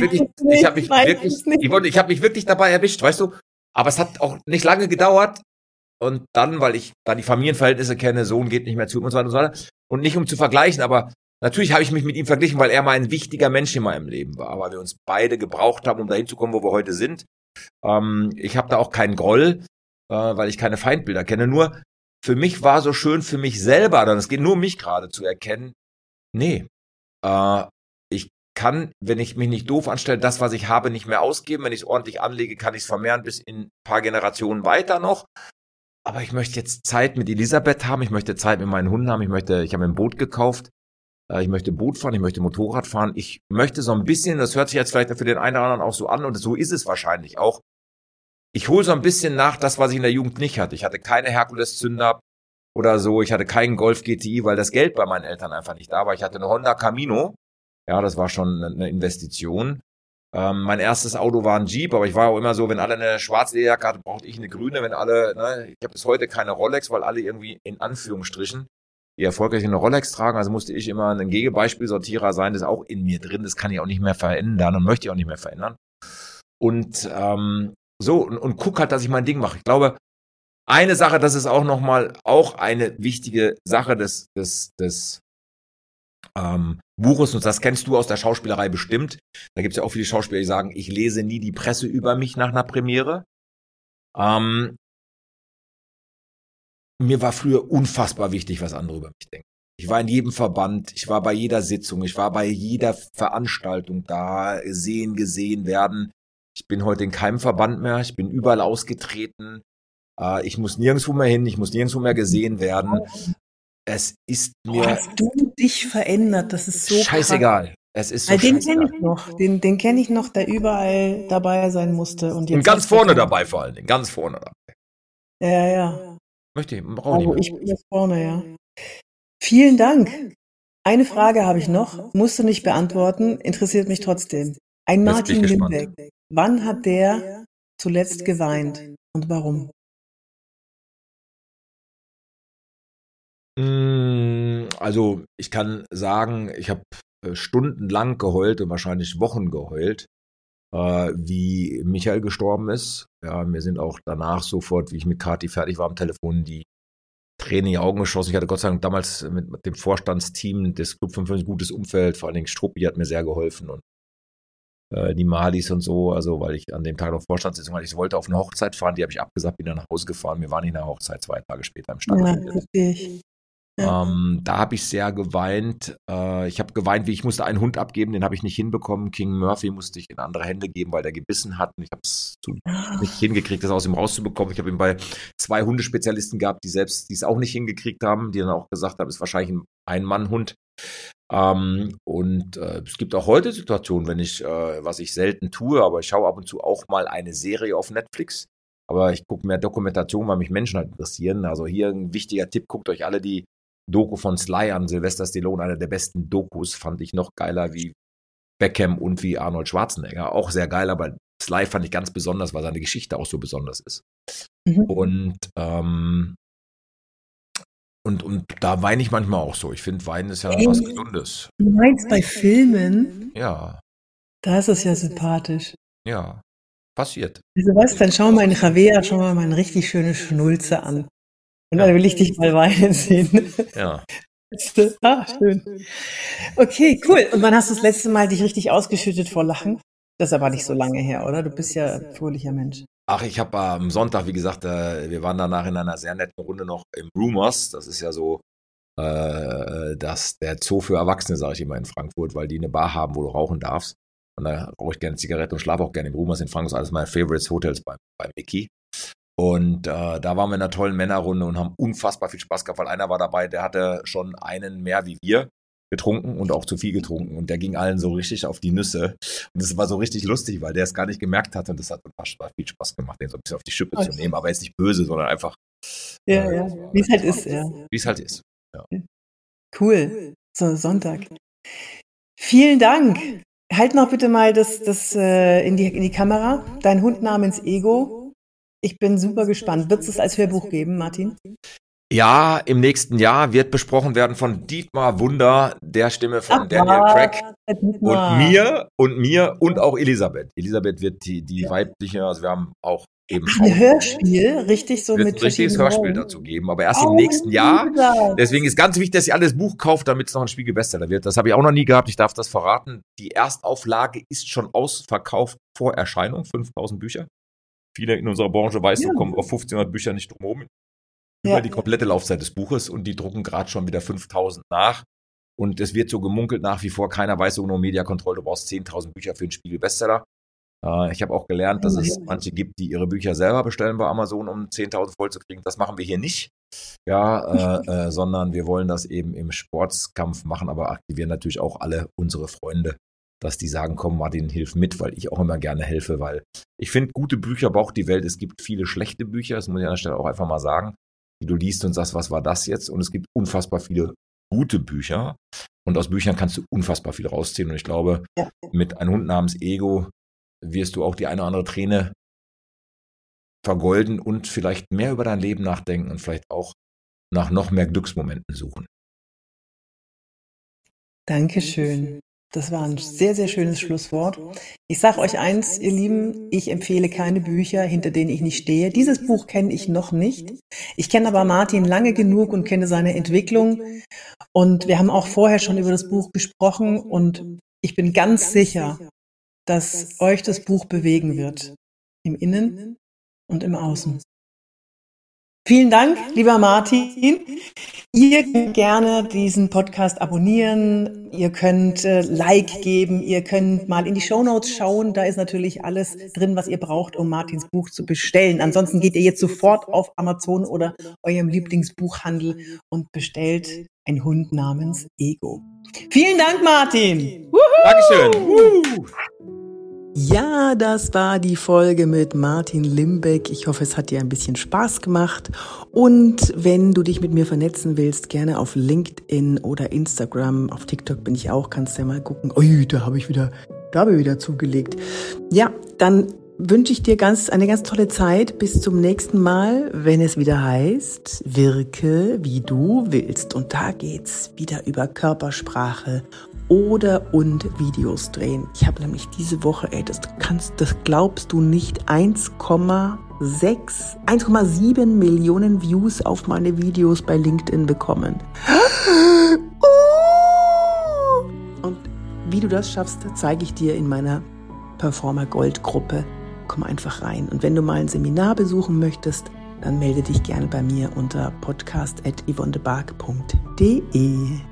Speaker 2: habe mich wirklich dabei erwischt, weißt du? Aber es hat auch nicht lange gedauert. Und dann, weil ich da die Familienverhältnisse kenne, Sohn geht nicht mehr zu und so weiter und so weiter. Und nicht um zu vergleichen, aber natürlich habe ich mich mit ihm verglichen, weil er mal ein wichtiger Mensch in meinem Leben war, weil wir uns beide gebraucht haben, um dahin zu kommen, wo wir heute sind. Ich habe da auch keinen Groll, weil ich keine Feindbilder kenne. Nur für mich war so schön, für mich selber, dann es geht nur um mich gerade zu erkennen, nee, ich kann, wenn ich mich nicht doof anstelle, das, was ich habe, nicht mehr ausgeben. Wenn ich es ordentlich anlege, kann ich es vermehren bis in ein paar Generationen weiter noch. Aber ich möchte jetzt Zeit mit Elisabeth haben, ich möchte Zeit mit meinen Hunden haben, ich habe mir ein Boot gekauft, ich möchte Boot fahren, ich möchte Motorrad fahren, ich möchte so ein bisschen, das hört sich jetzt vielleicht für den einen oder anderen auch so an und so ist es wahrscheinlich auch, ich hole so ein bisschen nach das, was ich in der Jugend nicht hatte. Ich hatte keine Herkules-Zünder oder so, ich hatte keinen Golf GTI, weil das Geld bei meinen Eltern einfach nicht da war. Ich hatte eine Honda Camino, ja, das war schon eine Investition. Mein erstes Auto war ein Jeep, aber ich war auch immer so, wenn alle eine schwarze Lederjacke hatten, brauchte ich eine grüne, wenn alle, ich habe bis heute keine Rolex, weil alle irgendwie in Anführungsstrichen die erfolgreich eine Rolex tragen, also musste ich immer ein Gegenbeispielsortierer sein, das ist auch in mir drin, das kann ich auch nicht mehr verändern und möchte ich auch nicht mehr verändern. Und und guck halt, dass ich mein Ding mache. Ich glaube, eine Sache, das ist auch nochmal auch eine wichtige Sache des Buches, und das kennst du aus der Schauspielerei bestimmt. Da gibt es ja auch viele Schauspieler, die sagen, ich lese nie die Presse über mich nach einer Premiere. Mir war früher unfassbar wichtig, was andere über mich denken. Ich war in jedem Verband, ich war bei jeder Sitzung, ich war bei jeder Veranstaltung da, gesehen werden. Ich bin heute in keinem Verband mehr, ich bin überall ausgetreten. Ich muss nirgendwo mehr hin, ich muss nirgendwo mehr gesehen werden. Es ist mir...
Speaker 1: Hast du dich verändert? Das ist so
Speaker 2: scheißegal.
Speaker 1: Krass.
Speaker 2: Es ist so
Speaker 1: den kenne ich noch. Den kenne ich noch, der überall dabei sein musste. Und
Speaker 2: ganz vorne dabei vor allen Dingen. Ganz vorne dabei.
Speaker 1: Ja.
Speaker 2: Brauche
Speaker 1: ich bin jetzt vorne, ja. Vielen Dank. Eine Frage habe ich noch. Musst du nicht beantworten. Interessiert mich trotzdem. Ein Martin Limbeck. Wann hat der zuletzt geweint? Und warum?
Speaker 2: Also ich kann sagen, ich habe stundenlang geheult und wahrscheinlich Wochen geheult, wie Michael gestorben ist. Ja, mir sind auch danach sofort, wie ich mit Kathi fertig war am Telefon, die Tränen in die Augen geschossen. Ich hatte Gott sei Dank damals mit dem Vorstandsteam des Club 55 gutes Umfeld, vor allen Dingen Struppi hat mir sehr geholfen und die Malis und so, also weil ich an dem Tag noch Vorstandssitzung hatte. Ich wollte auf eine Hochzeit fahren, die habe ich abgesagt, bin dann nach Hause gefahren. Wir waren in der Hochzeit 2 Tage später im Stadion.
Speaker 1: Ja, verstehe ich. Ja.
Speaker 2: Da habe ich sehr geweint. Ich habe geweint, wie ich musste einen Hund abgeben, den habe ich nicht hinbekommen. King Murphy musste ich in andere Hände geben, weil der gebissen hat. Und ich habe es nicht hingekriegt, das aus ihm rauszubekommen. Ich habe ihn bei 2 Hundespezialisten gehabt, die es auch nicht hingekriegt haben, die dann auch gesagt haben, es ist wahrscheinlich ein Ein-Mann-Hund. Es gibt auch heute Situationen, wenn ich, was ich selten tue, aber ich schaue ab und zu auch mal eine Serie auf Netflix. Aber ich gucke mehr Dokumentation, weil mich Menschen halt interessieren. Also hier ein wichtiger Tipp, guckt euch alle die Doku von Sly an, Sylvester Stallone, einer der besten Dokus, fand ich noch geiler wie Beckham und wie Arnold Schwarzenegger. Auch sehr geil, aber Sly fand ich ganz besonders, weil seine Geschichte auch so besonders ist. Und da weine ich manchmal auch so. Ich finde, Weinen ist ja was Gesundes.
Speaker 1: Du meinst bei Filmen?
Speaker 2: Ja.
Speaker 1: Da ist es ja sympathisch.
Speaker 2: Ja, passiert.
Speaker 1: Also was, dann schau mal in Javea, schau mal eine richtig schöne Schnulze an. Und dann will ich dich mal weinen sehen.
Speaker 2: Ja.
Speaker 1: Schön. Okay, cool. Und wann hast du das letzte Mal dich richtig ausgeschüttet vor Lachen? Das ist aber nicht so lange her, oder? Du bist ja ein fröhlicher Mensch.
Speaker 2: Ach, ich habe am Sonntag, wie gesagt, wir waren danach in einer sehr netten Runde noch im Rumors. Das ist ja so der Zoo für Erwachsene, sage ich immer in Frankfurt, weil die eine Bar haben, wo du rauchen darfst. Und da rauche ich gerne Zigarette und schlafe auch gerne im Ruhm. Das in Frankfurt ist alles meine Favorites Hotels beim Mickey. Und da waren wir in einer tollen Männerrunde und haben unfassbar viel Spaß gehabt, weil einer war dabei, der hatte schon einen mehr wie wir getrunken und auch zu viel getrunken. Und der ging allen so richtig auf die Nüsse. Und das war so richtig lustig, weil der es gar nicht gemerkt hatte. Und das hat unfassbar viel Spaß gemacht, den so ein bisschen auf die Schippe zu nehmen. Aber jetzt nicht böse, sondern einfach.
Speaker 1: Ja. Wie es halt ist, ja.
Speaker 2: Wie es halt ist. Ja.
Speaker 1: Cool. So, Sonntag. Vielen Dank. Halt noch bitte mal das in die Kamera. Dein Hund namens Ego. Ich bin super gespannt. Wird es das als Hörbuch geben, Martin?
Speaker 2: Ja, im nächsten Jahr wird besprochen werden von Dietmar Wunder, der Stimme von Daniel Craig und mir und auch Elisabeth. Elisabeth wird die weibliche, also wir haben auch eben
Speaker 1: ein Hörspiel, richtig so mit
Speaker 2: ein richtiges Hörspiel dazu geben, aber erst im nächsten Jahr. Deswegen ist ganz wichtig, dass ihr alles Buch kauft, damit es noch ein Spiegel-Bestseller wird. Das habe ich auch noch nie gehabt, ich darf das verraten. Die Erstauflage ist schon ausverkauft vor Erscheinung, 5000 Bücher. Viele in unserer Branche, weißt du, kommen auf 1500 Bücher nicht drumherum. Über die komplette Laufzeit des Buches und die drucken gerade schon wieder 5000 nach. Und es wird so gemunkelt nach wie vor, keiner weiß so nur Media Control, du brauchst 10.000 Bücher für einen Spiegel-Bestseller. Ich habe auch gelernt, dass es manche gibt, die ihre Bücher selber bestellen bei Amazon, um 10.000 voll zu kriegen. Das machen wir hier nicht, sondern wir wollen das eben im Sportskampf machen, aber aktivieren natürlich auch alle unsere Freunde, dass die sagen, komm Martin, hilf mit, weil ich auch immer gerne helfe, weil ich finde, gute Bücher braucht die Welt. Es gibt viele schlechte Bücher, das muss ich an der Stelle auch einfach mal sagen, die du liest und sagst, was war das jetzt? Und es gibt unfassbar viele gute Bücher und aus Büchern kannst du unfassbar viel rausziehen. Und ich glaube, mit einem Hund namens Ego wirst du auch die eine oder andere Träne vergolden und vielleicht mehr über dein Leben nachdenken und vielleicht auch nach noch mehr Glücksmomenten suchen.
Speaker 1: Dankeschön. Das war ein sehr, sehr schönes Schlusswort. Ich sage euch eins, ihr Lieben, ich empfehle keine Bücher, hinter denen ich nicht stehe. Dieses Buch kenne ich noch nicht. Ich kenne aber Martin lange genug und kenne seine Entwicklung. Und wir haben auch vorher schon über das Buch gesprochen. Und ich bin ganz sicher, dass euch das Buch bewegen wird. Im Innen und im Außen. Vielen Dank, lieber Martin. Ihr könnt gerne diesen Podcast abonnieren, ihr könnt Like geben, ihr könnt mal in die Shownotes schauen, da ist natürlich alles drin, was ihr braucht, um Martins Buch zu bestellen. Ansonsten geht ihr jetzt sofort auf Amazon oder eurem Lieblingsbuchhandel und bestellt einen Hund namens Ego. Vielen Dank, Martin!
Speaker 2: Dankeschön!
Speaker 1: Ja, das war die Folge mit Martin Limbeck. Ich hoffe, es hat dir ein bisschen Spaß gemacht. Und wenn du dich mit mir vernetzen willst, gerne auf LinkedIn oder Instagram. Auf TikTok bin ich auch, kannst du ja mal gucken. Ui, da habe ich wieder zugelegt. Ja, dann wünsche ich dir eine ganz tolle Zeit. Bis zum nächsten Mal, wenn es wieder heißt, wirke wie du willst. Und da geht's wieder über Körpersprache und Videos drehen. Ich habe nämlich diese Woche, das glaubst du nicht, 1,7 Millionen Views auf meine Videos bei LinkedIn bekommen. Und wie du das schaffst, zeige ich dir in meiner Performer Gold Gruppe. Komm einfach rein. Und wenn du mal ein Seminar besuchen möchtest, dann melde dich gerne bei mir unter podcast@yvonnebark.de.